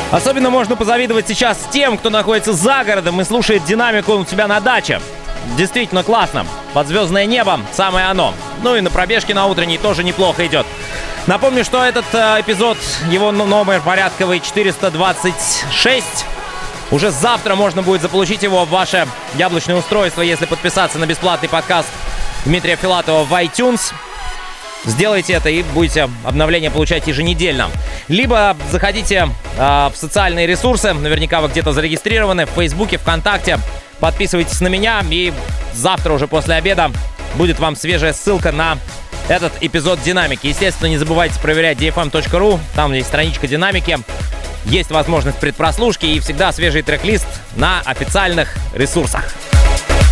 Особенно можно позавидовать сейчас тем, кто находится за городом и слушает динамику у себя на даче. Действительно классно. Под звездное небо самое оно. Ну и на пробежке на утренней тоже неплохо идет. Напомню, что этот эпизод, его номер порядковый 426. Уже завтра можно будет заполучить его в ваше яблочное устройство, если подписаться на бесплатный подкаст Дмитрия Филатова в iTunes. Сделайте это и будете обновления получать еженедельно. Либо заходите в социальные ресурсы, наверняка вы где-то зарегистрированы, в Фейсбуке, ВКонтакте. Подписывайтесь на меня, и завтра уже после обеда будет вам свежая ссылка на этот эпизод «Динамики». Естественно, не забывайте проверять dfm.ru, там есть страничка «Динамики». Есть возможность предпрослушки и всегда свежий трек-лист на официальных ресурсах.